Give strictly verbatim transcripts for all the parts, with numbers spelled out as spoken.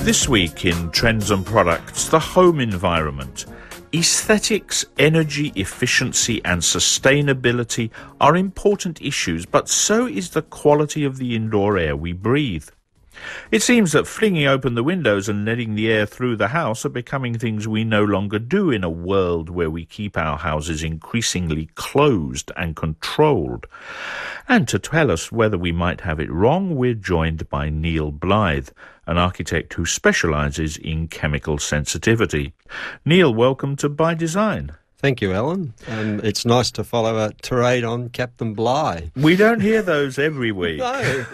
This week in Trends and Products, the home environment. Aesthetics, energy efficiency and sustainability are important issues, but so is the quality of the indoor air we breathe. It seems that flinging open the windows and letting the air through the house are becoming things we no longer do in a world where we keep our houses increasingly closed and controlled. And to tell us whether we might have it wrong, we're joined by Neil Blythe, an architect who specialises in chemical sensitivity. Neil, welcome to By Design. Thank you, Alan. Um, it's nice to follow a tirade on Captain Bligh. We don't hear those every week. No.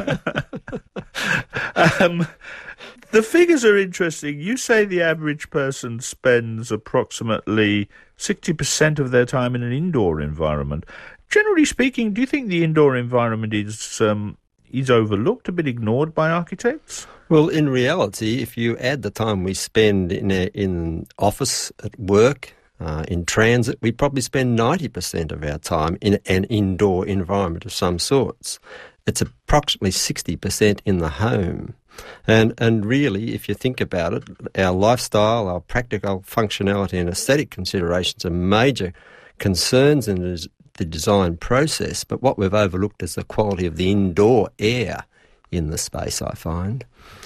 um, the figures are interesting. You say the average person spends approximately sixty percent of their time in an indoor environment. Generally speaking, do you think the indoor environment is um, is overlooked, a bit ignored by architects? Well, in reality, if you add the time we spend in a, in office, at work, uh, in transit, we probably spend ninety percent of our time in an indoor environment of some sorts. It's approximately sixty percent in the home. And and really, if you think about it, our lifestyle, our practical functionality and aesthetic considerations are major concerns in the design process, but what we've overlooked is the quality of the indoor air in the space, I find.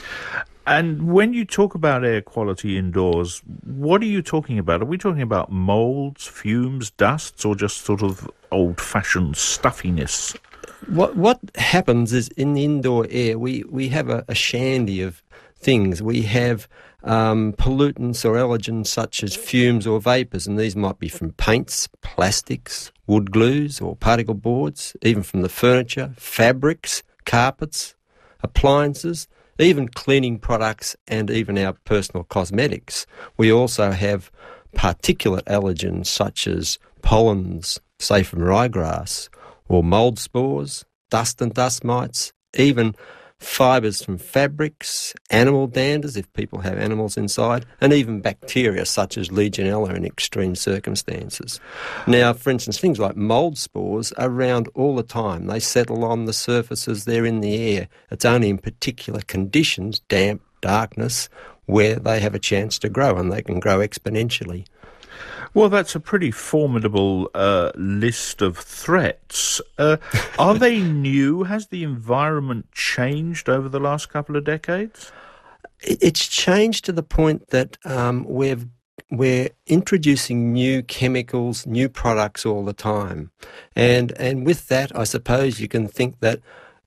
And when you talk about air quality indoors, what are you talking about? Are we talking about moulds, fumes, dusts, or just sort of old-fashioned stuffiness? What what happens is in the indoor air, we, we have a, a shandy of things. We have um, pollutants or allergens such as fumes or vapours, and these might be from paints, plastics, wood glues or particle boards, even from the furniture, fabrics, carpets, appliances, even cleaning products and even our personal cosmetics. We also have particulate allergens such as pollens, say from ryegrass, or mould spores, dust and dust mites, even fibres from fabrics, animal danders if people have animals inside, and even bacteria such as Legionella in extreme circumstances. Now, for instance, things like mould spores are around all the time. They settle on the surfaces, they're in the air. It's only in particular conditions, damp, darkness, where they have a chance to grow, and they can grow exponentially. Well, that's a pretty formidable uh, list of threats. Uh, are they new? Has the environment changed over the last couple of decades? It's changed to the point that um, we've, we're introducing new chemicals, new products all the time. And, and with that, I suppose you can think that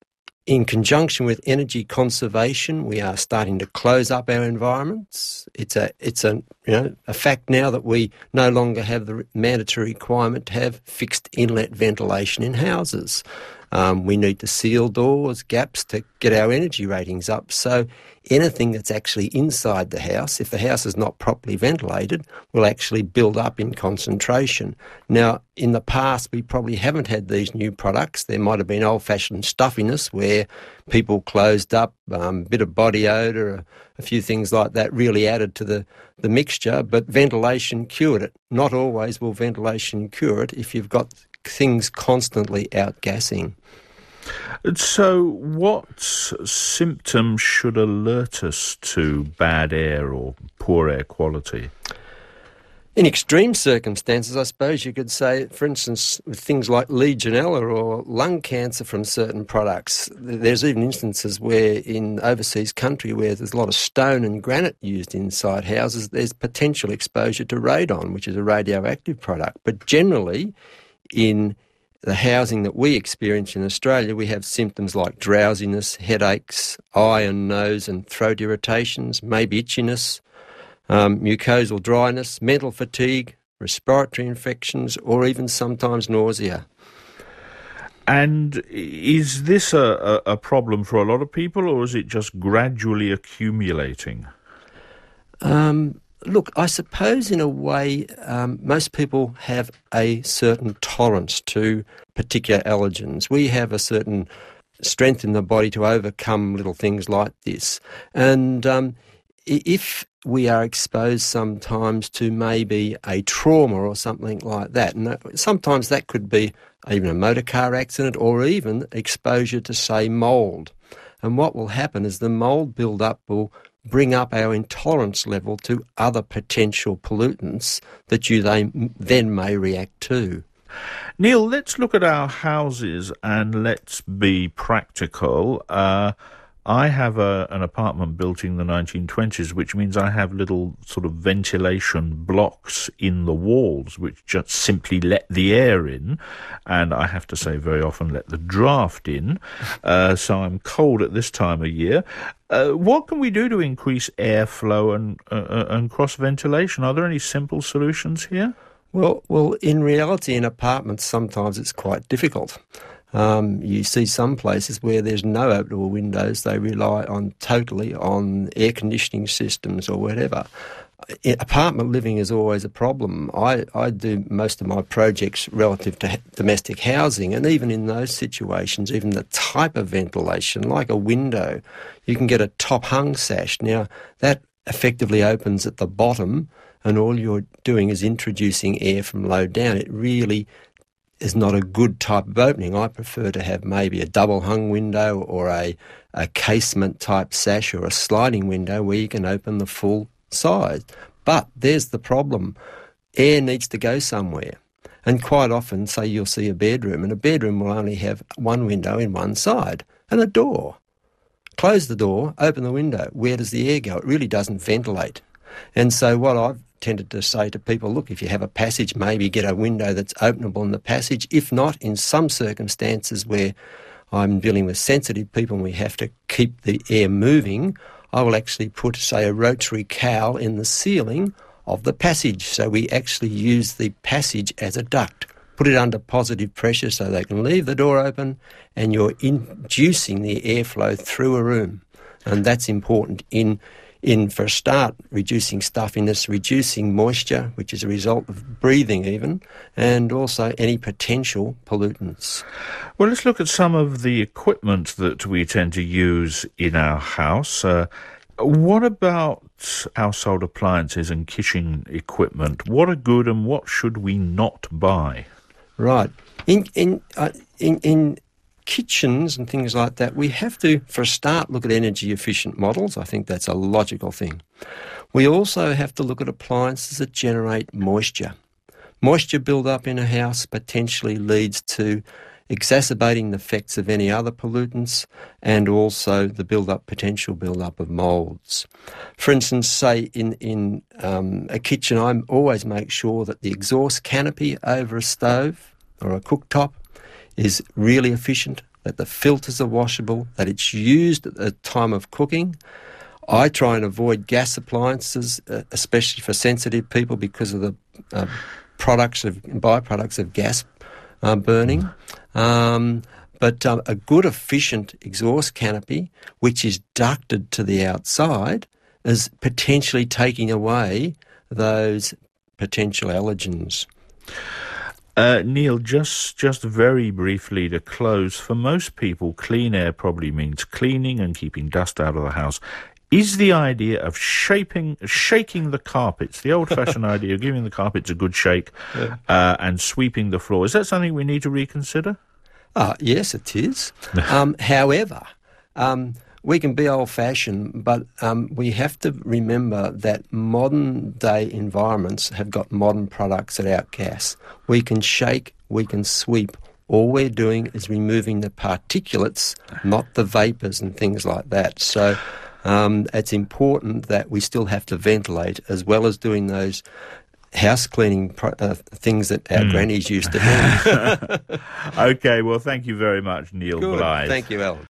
in conjunction with energy conservation, we are starting to close up our environments. It's a it's a you know a fact now that we no longer have the mandatory requirement to have fixed inlet ventilation in houses. Um, we need to seal doors, gaps to get our energy ratings up. So anything that's actually inside the house, if the house is not properly ventilated, will actually build up in concentration. Now, in the past, we probably haven't had these new products. There might have been old-fashioned stuffiness where people closed up, a um, bit of body odour, a, a few things like that really added to the, the mixture, but ventilation cured it. Not always will ventilation cure it if you've got things constantly outgassing. So what symptoms should alert us to bad air or poor air quality? In extreme circumstances, I suppose you could say, for instance, with things like Legionella or lung cancer from certain products. There's even instances where in overseas country where there's a lot of stone and granite used inside houses, there's potential exposure to radon, which is a radioactive product. But generally, in the housing that we experience in Australia, we have symptoms like drowsiness, headaches, eye and nose and throat irritations, maybe itchiness, um, mucosal dryness, mental fatigue, respiratory infections, or even sometimes nausea. And is this a, a problem for a lot of people, or is it just gradually accumulating? Um, look, I suppose in a way um, most people have a certain tolerance to particular allergens. We have a certain strength in the body to overcome little things like this. And um, if we are exposed sometimes to maybe a trauma or something like that, and that, sometimes that could be even a motor car accident or even exposure to, say, mould. And what will happen is the mould build-up will bring up our intolerance level to other potential pollutants that you they, then may react to. Neil, let's look at our houses and let's be practical. Uh, I have a, an apartment built in the nineteen twenties, which means I have little sort of ventilation blocks in the walls, which just simply let the air in, and I have to say very often let the draft in, uh, so I'm cold at this time of year. Uh, what can we do to increase airflow and, uh, and cross-ventilation? Are there any simple solutions here? Well, well, in reality, in apartments, sometimes it's quite difficult. Um, you see some places where there's no openable windows. They rely on totally on air conditioning systems or whatever. Apartment living is always a problem. I, I do most of my projects relative to domestic housing, and even in those situations, even the type of ventilation, like a window, you can get a top-hung sash. Now, that effectively opens at the bottom, and all you're doing is introducing air from low down. It really is not a good type of opening. I prefer to have maybe a double-hung window or a, a casement-type sash or a sliding window where you can open the full size. But there's the problem. Air needs to go somewhere. And quite often, say you'll see a bedroom, and a bedroom will only have one window in one side and a door. Close the door, open the window. Where does the air go? It really doesn't ventilate. And so what I've tended to say to people, look, if you have a passage, maybe get a window that's openable in the passage. If not, in some circumstances where I'm dealing with sensitive people and we have to keep the air moving, I will actually put, say, a rotary cowl in the ceiling of the passage. So we actually use the passage as a duct. Put it under positive pressure so they can leave the door open and you're inducing the airflow through a room. And that's important in In, for a start, reducing stuffiness, reducing moisture, which is a result of breathing even, and also any potential pollutants. Well, let's look at some of the equipment that we tend to use in our house. Uh, what about household appliances and kitchen equipment? What are good and what should we not buy? Right. In, in, uh, in, in kitchens and things like that, we have to, for a start, look at energy-efficient models. I think that's a logical thing. We also have to look at appliances that generate moisture. Moisture build-up in a house potentially leads to exacerbating the effects of any other pollutants and also the build-up, potential build-up of moulds. For instance, say in, in um, a kitchen, I always make sure that the exhaust canopy over a stove or a cooktop is really efficient, that the filters are washable, that it's used at the time of cooking. I try and avoid gas appliances, uh, especially for sensitive people because of the uh, products of byproducts of gas uh, burning. Um, but um, a good, efficient exhaust canopy, which is ducted to the outside, is potentially taking away those potential allergens. Uh, Neil, just just very briefly to close, for most people, clean air probably means cleaning and keeping dust out of the house. Is the idea of shaping, shaking the carpets, the old-fashioned idea of giving the carpets a good shake yeah. uh, and sweeping the floor, is that something we need to reconsider? Uh, yes, it is. um, however, um, we can be old-fashioned, but um, we have to remember that modern-day environments have got modern products that outgas. We can shake, we can sweep. All we're doing is removing the particulates, not the vapours and things like that. So um, it's important that we still have to ventilate as well as doing those house cleaning pro- uh, things that our mm. grannies used to do. Okay, well, thank you very much, Neil Good. Blythe. Thank you, Alan.